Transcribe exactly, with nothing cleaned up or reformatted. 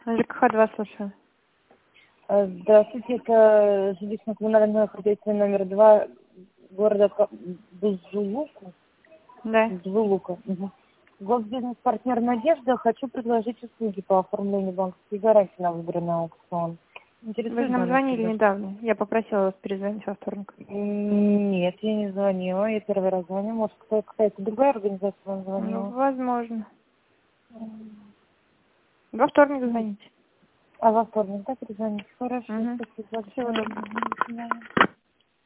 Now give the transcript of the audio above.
ЖКХ два, слушаю. Э, Здравствуйте, это жилищно-коммунальное хозяйство номер два города Ка- Бузулуку. Да. Бузулука. Угу. Госбизнес-партнер «Надежда». Хочу предложить услуги по оформлению банковской гарантии на выбранный аукцион. Вы же Интересует нам данное звонили предложение? недавно. Я попросила вас перезвонить во вторник. М, Нет, я не звонила. Я первый раз звоню. Может, кто- какая-то другая организация вам Ну, звонила? возможно. Во вторник звоните. А во вторник, да, перезвоните? Хорошо, Угу. спасибо Всего большое. доброго. Мгм, до свидания.